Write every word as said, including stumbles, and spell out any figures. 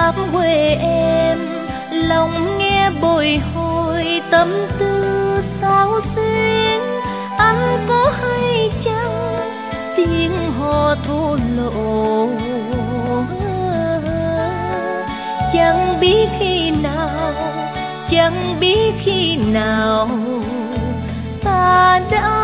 thăm quê em, lòng nghe bồi hồi tâm tư sao xuyến. Anh có hay chăng tiếng hò thô lộ, chẳng biết khi nào, chẳng biết khi nào ta đã